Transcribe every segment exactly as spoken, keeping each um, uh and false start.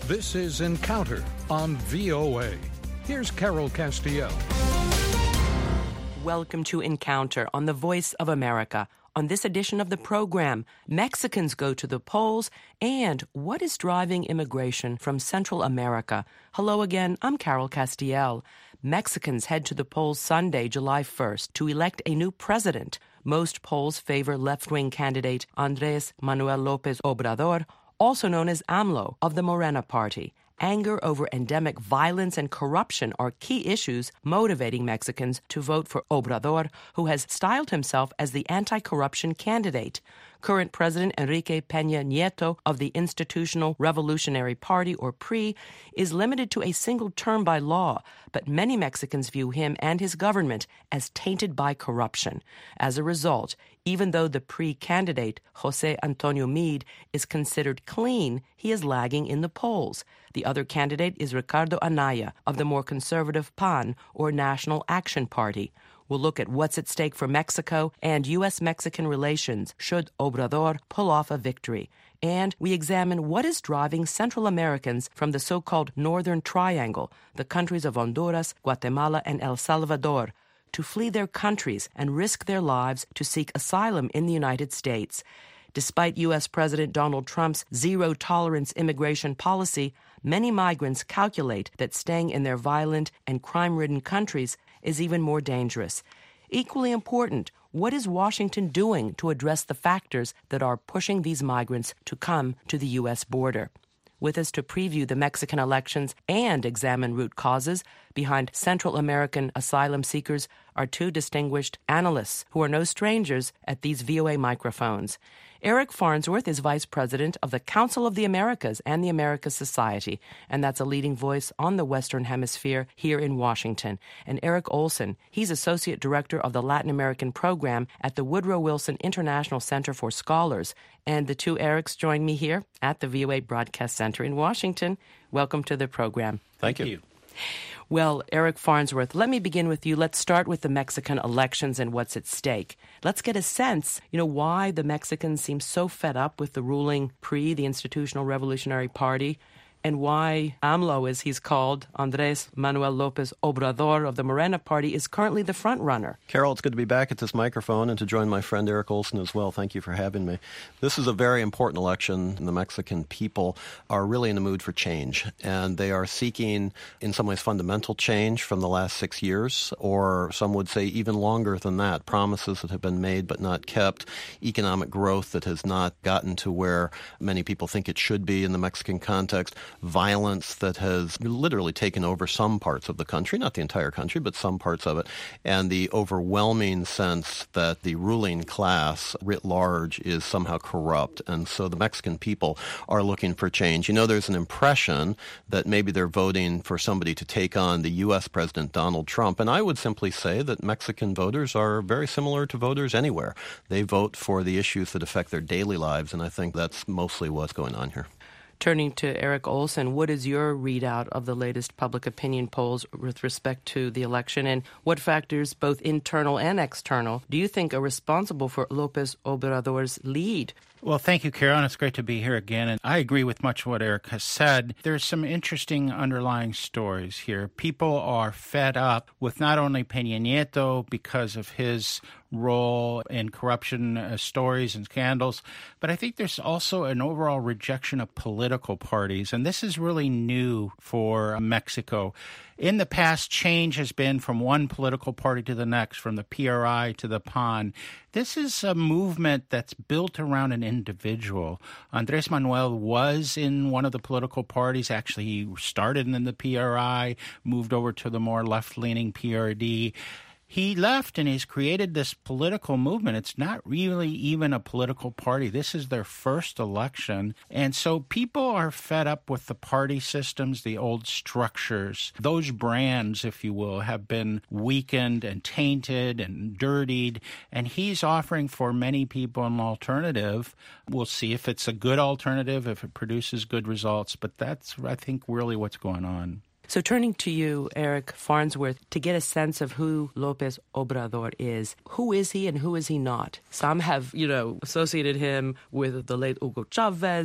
This is Encounter on V O A. Here's Carol Castiel. Welcome to Encounter on the Voice of America. On this edition of the program, Mexicans go to the polls and what is driving immigration from Central America. Hello again, I'm Carol Castiel. Mexicans head to the polls Sunday, July first, to elect a new president. Most polls favor left-wing candidate Andrés Manuel López Obrador, also known as AMLO, of the Morena Party. Anger over endemic violence and corruption are key issues motivating Mexicans to vote for Obrador, who has styled himself as the anti-corruption candidate. Current President Enrique Peña Nieto of the Institutional Revolutionary Party, or P R I, is limited to a single term by law, but many Mexicans view him and his government as tainted by corruption. As a result, even though the P R I candidate, José Antonio Meade, is considered clean, he is lagging in the polls. The other candidate is Ricardo Anaya of the more conservative P A N, or National Action Party. We'll look at what's at stake for Mexico and U S Mexican relations should Obrador pull off a victory. And we examine what is driving Central Americans from the so-called Northern Triangle, the countries of Honduras, Guatemala, and El Salvador, to flee their countries and risk their lives to seek asylum in the United States. Despite U S President Donald Trump's zero-tolerance immigration policy, many migrants calculate that staying in their violent and crime-ridden countries is even more dangerous. Equally important, what is Washington doing to address the factors that are pushing these migrants to come to the U S border? With us to preview the Mexican elections and examine root causes behind Central American asylum seekers are two distinguished analysts who are no strangers at these V O A microphones. Eric Farnsworth is Vice President of the Council of the Americas and the Americas Society, and that's a leading voice on the Western Hemisphere here in Washington. And Eric Olson, he's Associate Director of the Latin American Program at the Woodrow Wilson International Center for Scholars. And the two Erics join me here at the V O A Broadcast Center in Washington. Welcome to the program. Thank you. Thank you. Well, Eric Farnsworth, let me begin with you. Let's start with the Mexican elections and what's at stake. Let's get a sense, you know, why the Mexicans seem so fed up with the ruling P R I, the Institutional Revolutionary Party, and why AMLO, as he's called, Andrés Manuel López Obrador of the Morena Party, is currently the front runner. Carol, it's good to be back at this microphone and to join my friend Eric Olson as well. Thank you for having me. This is a very important election, and the Mexican people are really in the mood for change, and they are seeking, in some ways, fundamental change from the last six years, or some would say even longer than that. Promises that have been made but not kept, economic growth that has not gotten to where many people think it should be in the Mexican context, violence that has literally taken over some parts of the country, not the entire country, but some parts of it, and the overwhelming sense that the ruling class writ large is somehow corrupt. And so the Mexican people are looking for change. You know, there's an impression that maybe they're voting for somebody to take on the U S President Donald Trump, and I would simply say that Mexican voters are very similar to voters anywhere. They vote for the issues that affect their daily lives, and I think that's mostly what's going on here. Turning to Eric Olson, what is your readout of the latest public opinion polls with respect to the election, and what factors, both internal and external, do you think are responsible for López Obrador's lead? Well, thank you, Karen. It's great to be here again. And I agree with much of what Eric has said. There's some interesting underlying stories here. People are fed up with not only Peña Nieto because of his role in corruption uh, stories and scandals, but I think there's also an overall rejection of political parties. And this is really new for Mexico. In the past, change has been from one political party to the next, from the P R I to the P A N. This is a movement that's built around an individual. Andrés Manuel was in one of the political parties. Actually, he started in the P R I, moved over to the more left-leaning P R D. He left and he's created this political movement. It's not really even a political party. This is their first election. And so people are fed up with the party systems, the old structures. Those brands, if you will, have been weakened and tainted and dirtied. And he's offering for many people an alternative. We'll see if it's a good alternative, if it produces good results. But that's, I think, really what's going on. So turning to you, Eric Farnsworth, to get a sense of who López Obrador is, who is he and who is he not? Some have, you know, associated him with the late Hugo Chavez.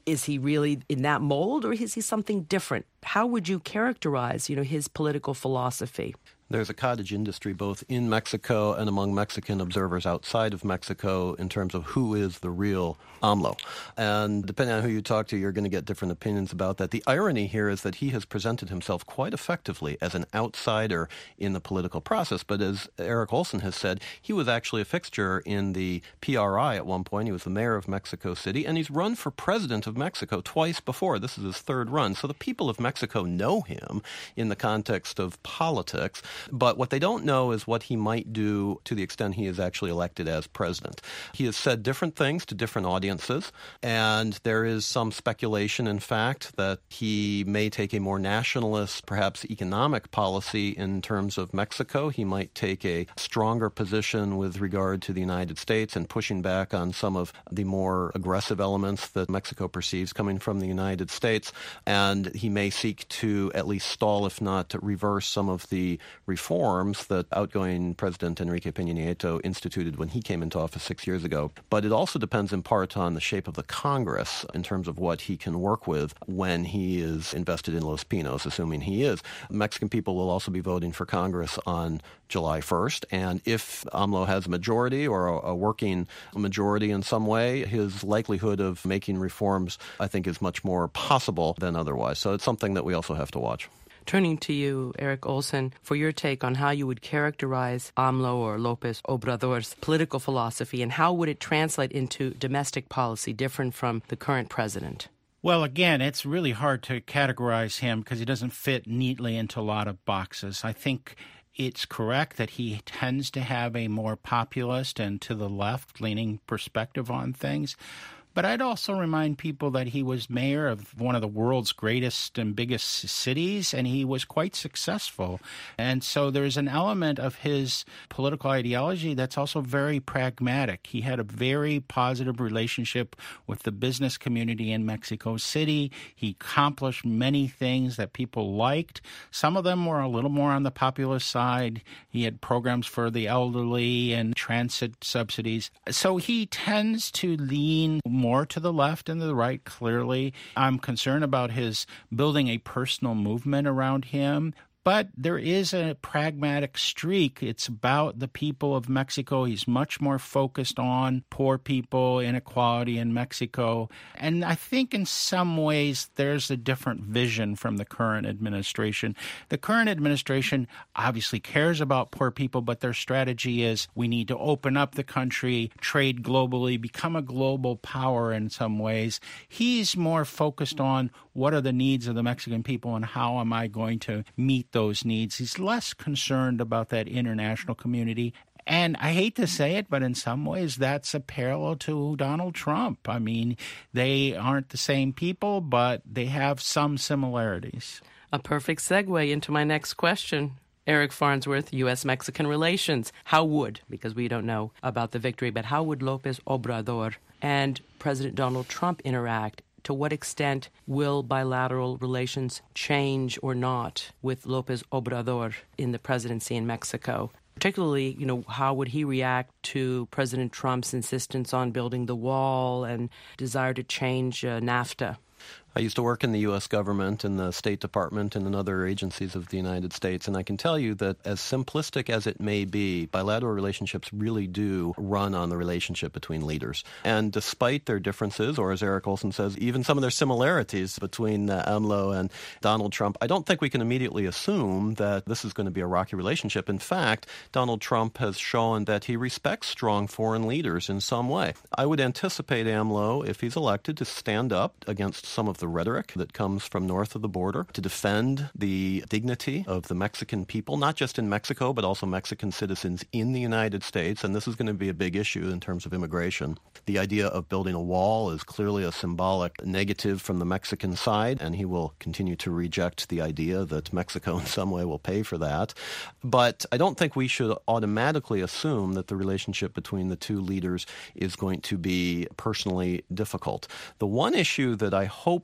Is he really in that mold, or is he something different? How would you characterize, you know, his political philosophy? There's a cottage industry both in Mexico and among Mexican observers outside of Mexico in terms of who is the real AMLO. And depending on who you talk to, you're going to get different opinions about that. The irony here is that he has presented himself quite effectively as an outsider in the political process. But as Erik Olson has said, he was actually a fixture in the P R I at one point. He was the mayor of Mexico City, and he's run for president of Mexico twice before. This is his third run. So the people of Mexico know him in the context of politics. But what they don't know is what he might do to the extent he is actually elected as president. He has said different things to different audiences, and there is some speculation, in fact, that he may take a more nationalist, perhaps economic policy in terms of Mexico. He might take a stronger position with regard to the United States and pushing back on some of the more aggressive elements that Mexico perceives coming from the United States. And he may seek to at least stall, if not to reverse, some of the reforms that outgoing President Enrique Peña Nieto instituted when he came into office six years ago. But it also depends in part on the shape of the Congress in terms of what he can work with when he is invested in Los Pinos, assuming he is. Mexican people will also be voting for Congress on July first, and if AMLO has a majority or a, a working majority in some way, his likelihood of making reforms, I think, is much more possible than otherwise. So it's something that we also have to watch. Turning to you, Erik Olson, for your take on how you would characterize AMLO or López Obrador's political philosophy, and how would it translate into domestic policy different from the current president? Well, again, it's really hard to categorize him because he doesn't fit neatly into a lot of boxes. I think it's correct that he tends to have a more populist and to the left-leaning perspective on things. But I'd also remind people that he was mayor of one of the world's greatest and biggest cities, and he was quite successful. And so there's an element of his political ideology that's also very pragmatic. He had a very positive relationship with the business community in Mexico City. He accomplished many things that people liked. Some of them were a little more on the populist side. He had programs for the elderly and transit subsidies. So he tends to lean more to the left and the right, clearly. I'm concerned about his building a personal movement around him. But there is a pragmatic streak. It's about the people of Mexico. He's much more focused on poor people, inequality in Mexico. And I think in some ways there's a different vision from the current administration. The current administration obviously cares about poor people, but their strategy is we need to open up the country, trade globally, become a global power in some ways. He's more focused on what are the needs of the Mexican people and how am I going to meet those needs. He's less concerned about that international community. And I hate to say it, but in some ways that's a parallel to Donald Trump. I mean, they aren't the same people, but they have some similarities. A perfect segue into my next question. Eric Farnsworth, U S Mexican relations. How would, because we don't know about the victory, but how would López Obrador and President Donald Trump interact? To what extent will bilateral relations change or not with López Obrador in the presidency in Mexico? Particularly, you know, how would he react to President Trump's insistence on building the wall and desire to change uh, NAFTA? I used to work in the U S government, in the State Department, and in other agencies of the United States, and I can tell you that as simplistic as it may be, bilateral relationships really do run on the relationship between leaders. And despite their differences, or as Erik Olson says, even some of their similarities between uh, AMLO and Donald Trump, I don't think we can immediately assume that this is going to be a rocky relationship. In fact, Donald Trump has shown that he respects strong foreign leaders in some way. I would anticipate AMLO, if he's elected, to stand up against some of the rhetoric that comes from north of the border, to defend the dignity of the Mexican people, not just in Mexico, but also Mexican citizens in the United States. And this is going to be a big issue in terms of immigration. The idea of building a wall is clearly a symbolic negative from the Mexican side, and he will continue to reject the idea that Mexico in some way will pay for that. But I don't think we should automatically assume that the relationship between the two leaders is going to be personally difficult. The one issue that I hope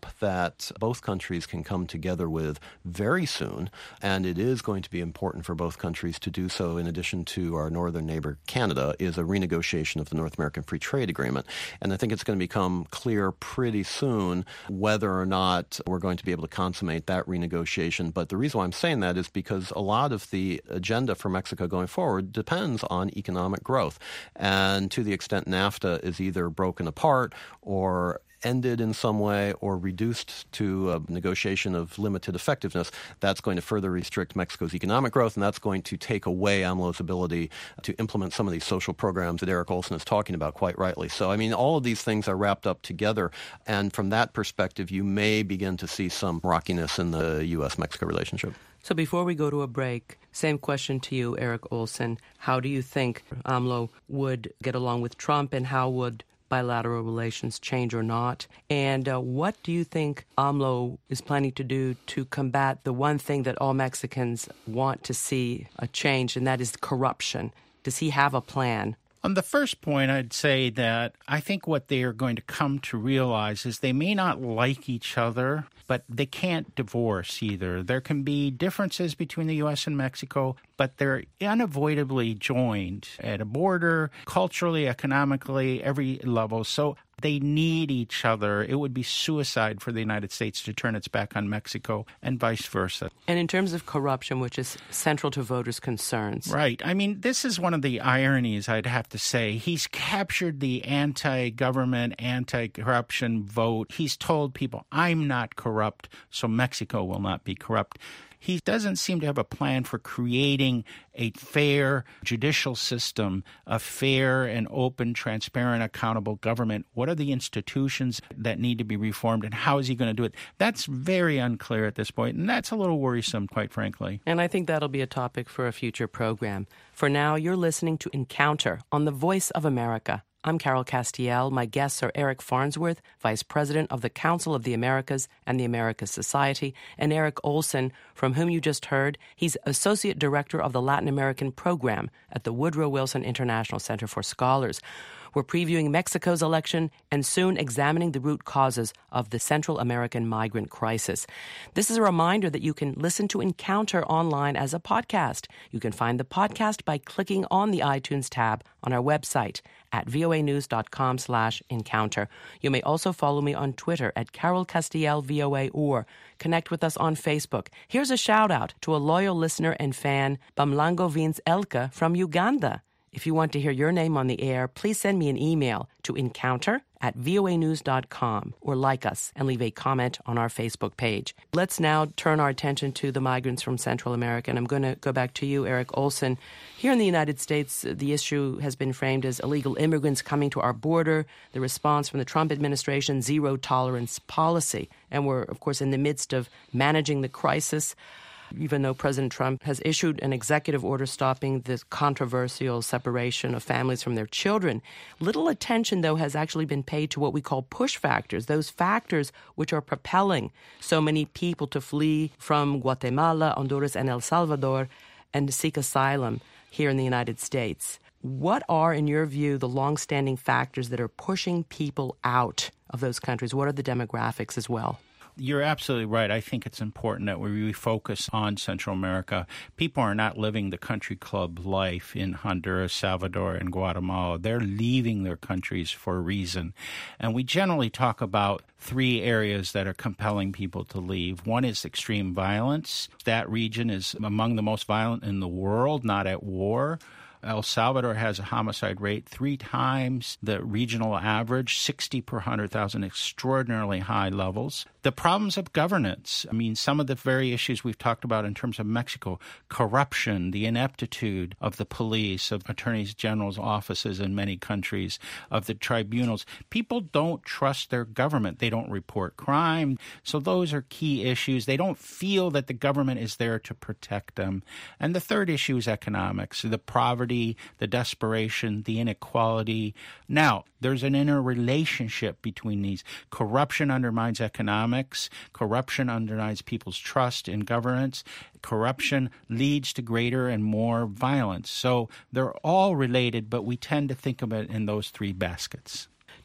that both countries can come together with very soon, and it is going to be important for both countries to do so in addition to our northern neighbor Canada, is a renegotiation of the North American Free Trade Agreement. And I think it's going to become clear pretty soon whether or not we're going to be able to consummate that renegotiation. But the reason why I'm saying that is because a lot of the agenda for Mexico going forward depends on economic growth. And to the extent NAFTA is either broken apart or ended in some way or reduced to a negotiation of limited effectiveness, that's going to further restrict Mexico's economic growth, and that's going to take away AMLO's ability to implement some of these social programs that Eric Olson is talking about quite rightly. So, I mean, all of these things are wrapped up together, and from that perspective, you may begin to see some rockiness in the U S Mexico relationship. So before we go to a break, same question to you, Eric Olson. How do you think AMLO would get along with Trump, and how would bilateral relations change or not? And uh, what do you think AMLO is planning to do to combat the one thing that all Mexicans want to see a change, and that is corruption? Does he have a plan? On the first point, I'd say that I think what they are going to come to realize is they may not like each other, but they can't divorce either. There can be differences between the U S and Mexico, but they're unavoidably joined at a border, culturally, economically, every level. So they need each other. It would be suicide for the United States to turn its back on Mexico and vice versa. And in terms of corruption, which is central to voters' concerns. Right. I mean, this is one of the ironies, I'd have to say. He's captured the anti-government, anti-corruption vote. He's told people, I'm not corrupt, so Mexico will not be corrupt. He doesn't seem to have a plan for creating a fair judicial system, a fair and open, transparent, accountable government. What are the institutions that need to be reformed, and how is he going to do it? That's very unclear at this point, and that's a little worrisome, quite frankly. And I think that'll be a topic for a future program. For now, you're listening to Encounter on the Voice of America. I'm Carol Castiel. My guests are Eric Farnsworth, Vice President of the Council of the Americas and the Americas Society, and Eric Olson, from whom you just heard. He's Associate Director of the Latin American Program at the Woodrow Wilson International Center for Scholars. We're previewing Mexico's election and soon examining the root causes of the Central American migrant crisis. This is a reminder that you can listen to Encounter online as a podcast. You can find the podcast by clicking on the iTunes tab on our website at voanews.com slash encounter. You may also follow me on Twitter at Carol Castiel V O A or connect with us on Facebook. Here's a shout out to a loyal listener and fan, Bamlango Vins Elka from Uganda. If you want to hear your name on the air, please send me an email to encounter at voanews dot com or like us and leave a comment on our Facebook page. Let's now turn our attention to the migrants from Central America, and I'm going to go back to you, Eric Olson. Here in the United States, the issue has been framed as illegal immigrants coming to our border, the response from the Trump administration, zero tolerance policy. And we're, of course, in the midst of managing the crisis. Even though President Trump has issued an executive order stopping this controversial separation of families from their children, little attention, though, has actually been paid to what we call push factors, those factors which are propelling so many people to flee from Guatemala, Honduras, and El Salvador and to seek asylum here in the United States. What are, in your view, the longstanding factors that are pushing people out of those countries? What are the demographics as well? You're absolutely right. I think it's important that we refocus on Central America. People are not living the country club life in Honduras, Salvador, and Guatemala. They're leaving their countries for a reason. And we generally talk about three areas that are compelling people to leave. One is extreme violence. That region is among the most violent in the world, not at war. El Salvador has a homicide rate three times the regional average, sixty per one hundred thousand, extraordinarily high levels. The problems of governance. I mean, some of the very issues we've talked about in terms of Mexico, corruption, the ineptitude of the police, of attorneys general's offices in many countries, of the tribunals. People don't trust their government. They don't report crime. So those are key issues. They don't feel that the government is there to protect them. And the third issue is economics, the poverty, the desperation, the inequality. Now, there's an interrelationship between these. Corruption undermines economics. Corruption undermines people's trust in governance. Corruption leads to greater and more violence. So they're all related, but we tend to think of it in those three baskets.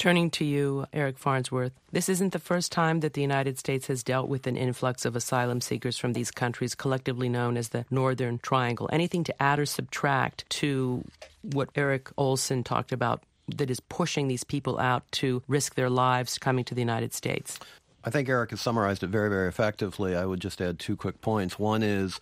Turning to you, Eric Farnsworth, this isn't the first time that the United States has dealt with an influx of asylum seekers from these countries, collectively known as the Northern Triangle. Anything to add or subtract to what Eric Olson talked about that is pushing these people out to risk their lives coming to the United States? I think Eric has summarized it very, very effectively. I would just add two quick points. One is,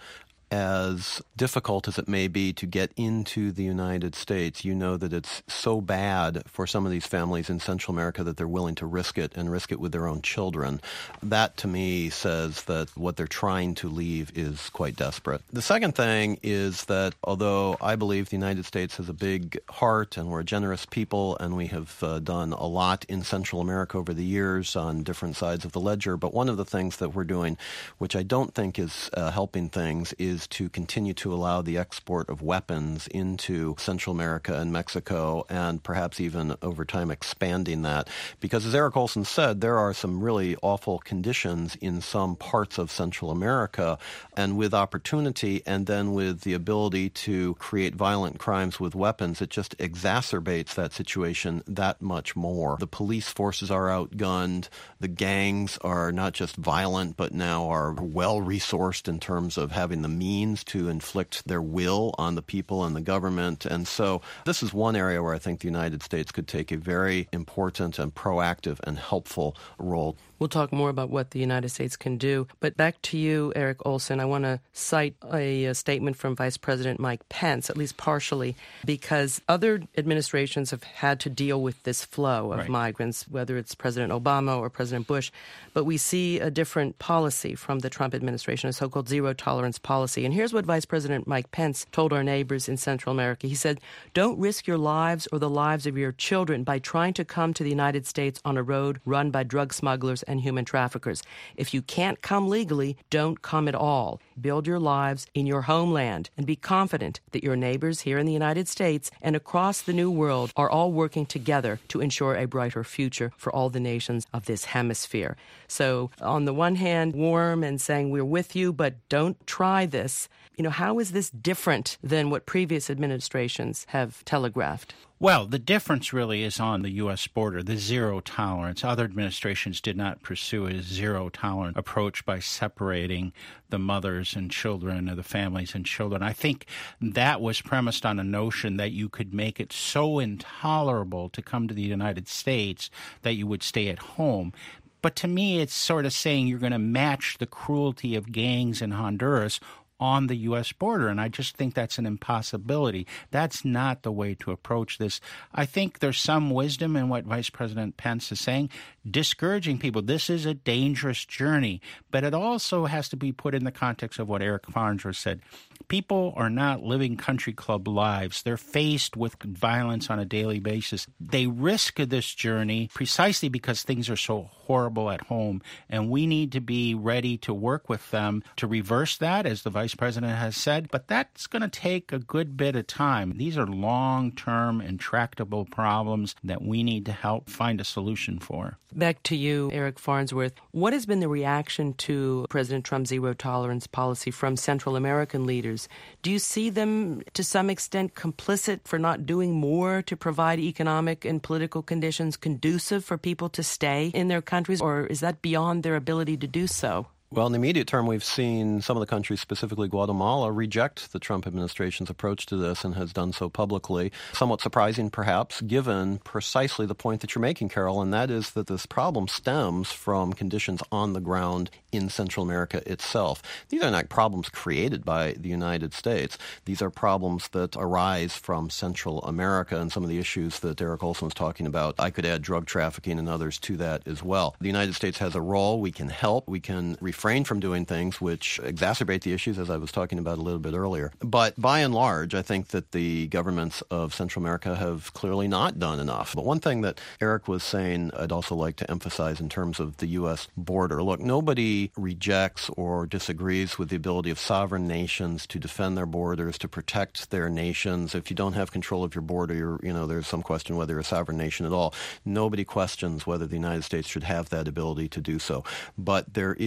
as difficult as it may be to get into the United States, you know that it's so bad for some of these families in Central America that they're willing to risk it and risk it with their own children. That, to me, says that what they're trying to leave is quite desperate. The second thing is that although I believe the United States has a big heart and we're a generous people and we have uh, done a lot in Central America over the years on different sides of the ledger, but one of the things that we're doing, which I don't think is uh, helping things, is to continue to allow the export of weapons into Central America and Mexico, and perhaps even over time expanding that. Because as Eric Olson said, there are some really awful conditions in some parts of Central America, and with opportunity and then with the ability to create violent crimes with weapons, it just exacerbates that situation that much more. The police forces are outgunned. The gangs are not just violent, but now are well-resourced in terms of having the means to inflict their will on the people and the government. And so this is one area where I think the United States could take a very important and proactive and helpful role. We'll talk more about what the United States can do. But back to you, Eric Olson. I want to cite a, a statement from Vice President Mike Pence, at least partially, because other administrations have had to deal with this flow of right. migrants, whether it's President Obama or President Bush. But we see a different policy from the Trump administration, a so-called zero-tolerance policy. And here's what Vice President Mike Pence told our neighbors in Central America. He said, "Don't risk your lives or the lives of your children by trying to come to the United States on a road run by drug smugglers and human traffickers. If you can't come legally, don't come at all. Build your lives in your homeland and be confident that your neighbors here in the United States and across the New World are all working together to ensure a brighter future for all the nations of this hemisphere." So on the one hand, warm and saying we're with you, but don't try this. You know, how is this different than what previous administrations have telegraphed? Well, the difference really is on the U S border, the zero tolerance. Other administrations did not pursue a zero tolerance approach by separating the mothers and children or the families and children. I think that was premised on a notion that you could make it so intolerable to come to the United States that you would stay at home. But to me, it's sort of saying you're going to match the cruelty of gangs in Honduras on the U S border, and I just think that's an impossibility. That's not the way to approach this. I think there's some wisdom in what Vice President Pence is saying, discouraging people. This is a dangerous journey, but it also has to be put in the context of what Eric Farnsworth said. People are not living country club lives. They're faced with violence on a daily basis. They risk this journey precisely because things are so horrible at home, and we need to be ready to work with them to reverse that, as the Vice President has said, but that's going to take a good bit of time. These are long-term, intractable problems that we need to help find a solution for. Back to you, Eric Farnsworth. What has been the reaction to President Trump's zero-tolerance policy from Central American leaders? Do you see them, to some extent, complicit for not doing more to provide economic and political conditions conducive for people to stay in their countries, or is that beyond their ability to do so? Well, in the immediate term, we've seen some of the countries, specifically Guatemala, reject the Trump administration's approach to this and has done so publicly. Somewhat surprising, perhaps, given precisely the point that you're making, Carol, and that is that this problem stems from conditions on the ground in Central America itself. These are not problems created by the United States. These are problems that arise from Central America and some of the issues that Eric Olson was talking about. I could add drug trafficking and others to that as well. The United States has a role. We can help. We can refrain from doing things which exacerbate the issues, as I was talking about a little bit earlier. But by and large, I think that the governments of Central America have clearly not done enough. But one thing that Eric was saying I'd also like to emphasize in terms of the U S border. Look, nobody rejects or disagrees with the ability of sovereign nations to defend their borders, to protect their nations. If you don't have control of your border, you're, you know, there's some question whether you're a sovereign nation at all. Nobody questions whether the United States should have that ability to do so. But there is a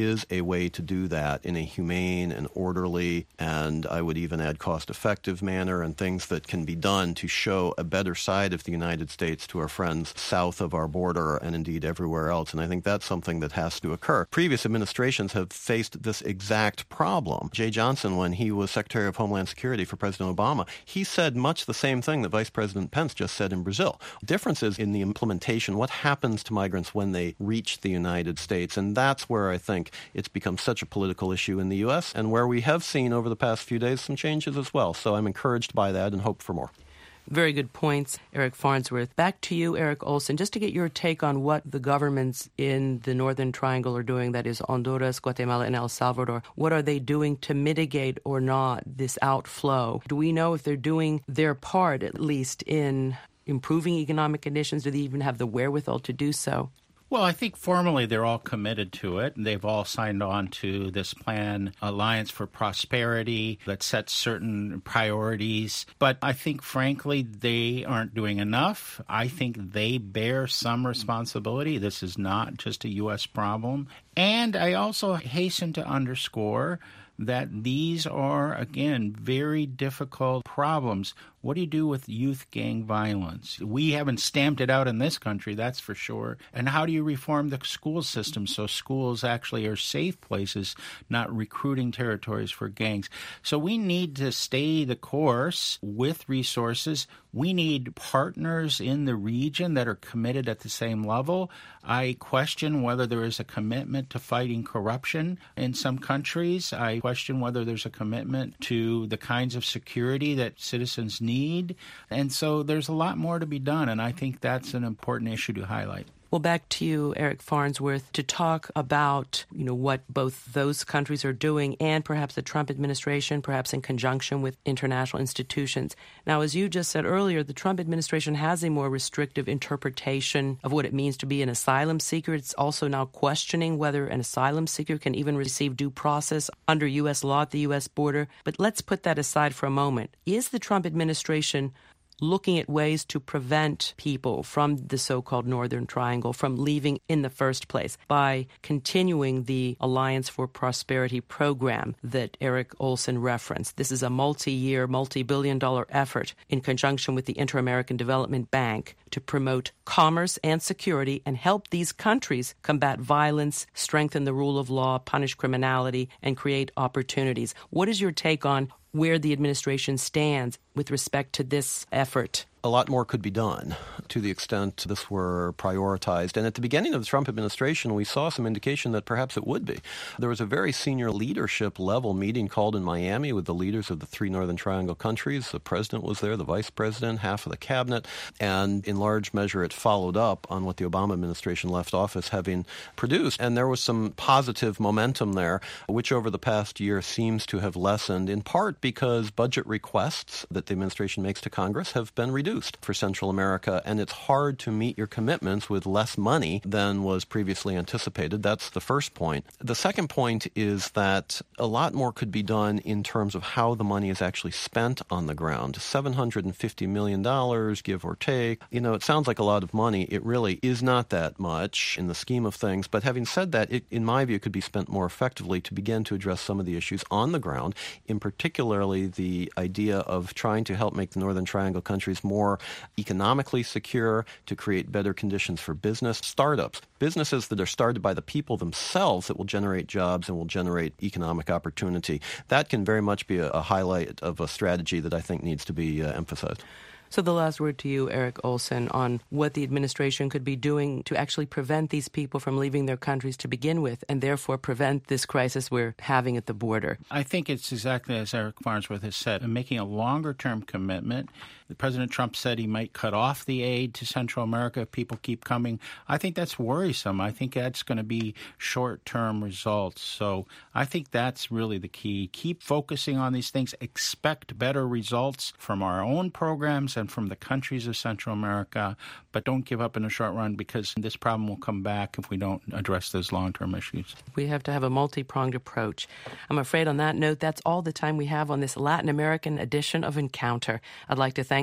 way to do that in a humane and orderly, and I would even add cost-effective manner, and things that can be done to show a better side of the United States to our friends south of our border and indeed everywhere else. And I think that's something that has to occur. Previous administrations have faced this exact problem. Jay Johnson, when he was Secretary of Homeland Security for President Obama, he said much the same thing that Vice President Pence just said in Brazil. Differences in the implementation, what happens to migrants when they reach the United States. And that's where I think it's become such a political issue in the U S and where we have seen over the past few days some changes as well. So I'm encouraged by that and hope for more. Very good points, Eric Farnsworth. Back to you, Eric Olson, just to get your take on what the governments in the Northern Triangle are doing, that is Honduras, Guatemala, and El Salvador. What are they doing to mitigate or not this outflow? Do we know if they're doing their part, at least, in improving economic conditions? Do they even have the wherewithal to do so? Well, I think formally they're all committed to it. They've all signed on to this plan, Alliance for Prosperity, that sets certain priorities. But I think, frankly, they aren't doing enough. I think they bear some responsibility. This is not just a U S problem. And I also hasten to underscore that these are, again, very difficult problems. What do you do with youth gang violence? We haven't stamped it out in this country, that's for sure. And how do you reform the school system so schools actually are safe places, not recruiting territories for gangs? So we need to stay the course with resources. We need partners in the region that are committed at the same level. I question whether there is a commitment to fighting corruption in some countries. I question whether there's a commitment to the kinds of security that citizens need. And so there's a lot more to be done, and I think that's an important issue to highlight. Well, back to you, Eric Farnsworth, to talk about, you know, what both those countries are doing and perhaps the Trump administration, perhaps in conjunction with international institutions. Now, as you just said earlier, the Trump administration has a more restrictive interpretation of what it means to be an asylum seeker. It's also now questioning whether an asylum seeker can even receive due process under U S law at the U S border. But let's put that aside for a moment. Is the Trump administration looking at ways to prevent people from the so-called Northern Triangle from leaving in the first place by continuing the Alliance for Prosperity program that Eric Olson referenced? This is a multi-year, multi-billion dollar effort in conjunction with the Inter-American Development Bank to promote commerce and security and help these countries combat violence, strengthen the rule of law, punish criminality, and create opportunities. What is your take on where the administration stands with respect to this effort? A lot more could be done to the extent this were prioritized. And at the beginning of the Trump administration, we saw some indication that perhaps it would be. There was a very senior leadership level meeting called in Miami with the leaders of the three Northern Triangle countries. The president was there, the vice president, half of the cabinet, and in large measure it followed up on what the Obama administration left office having produced. And there was some positive momentum there, which over the past year seems to have lessened, in part because budget requests that the administration makes to Congress have been reduced for Central America, and it's hard to meet your commitments with less money than was previously anticipated. That's the first point. The second point is that a lot more could be done in terms of how the money is actually spent on the ground. seven hundred fifty million dollars, give or take. You know, it sounds like a lot of money. It really is not that much in the scheme of things. But having said that, it, in my view, could be spent more effectively to begin to address some of the issues on the ground, in particularly the idea of trying to help make the Northern Triangle countries more more economically secure, to create better conditions for business, startups, businesses that are started by the people themselves that will generate jobs and will generate economic opportunity. That can very much be a, a highlight of a strategy that I think needs to be uh, emphasized. So the last word to you, Eric Olson, on what the administration could be doing to actually prevent these people from leaving their countries to begin with, and therefore prevent this crisis we're having at the border. I think it's exactly as Eric Farnsworth has said, making a longer-term commitment. President Trump said he might cut off the aid to Central America if people keep coming. I think that's worrisome. I think that's going to be short-term results. So I think that's really the key. Keep focusing on these things. Expect better results from our own programs and from the countries of Central America, but don't give up in the short run, because this problem will come back if we don't address those long-term issues. We have to have a multi-pronged approach. I'm afraid on that note, that's all the time we have on this Latin American edition of Encounter. I'd like to thank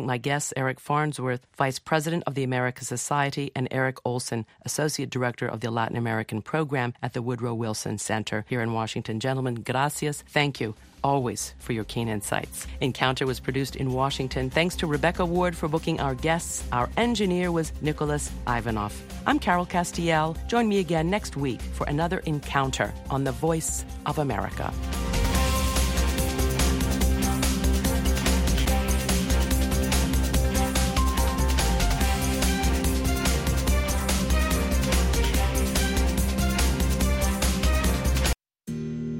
thank my guests, Eric Farnsworth, Vice President of the America Society, and Eric Olson, Associate Director of the Latin American Program at the Woodrow Wilson Center here in Washington. Gentlemen, gracias. Thank you always for your keen insights. Encounter was produced in Washington. Thanks to Rebecca Ward for booking our guests. Our engineer was Nicholas Ivanov. I'm Carol Castiel. Join me again next week for another Encounter on the Voice of America.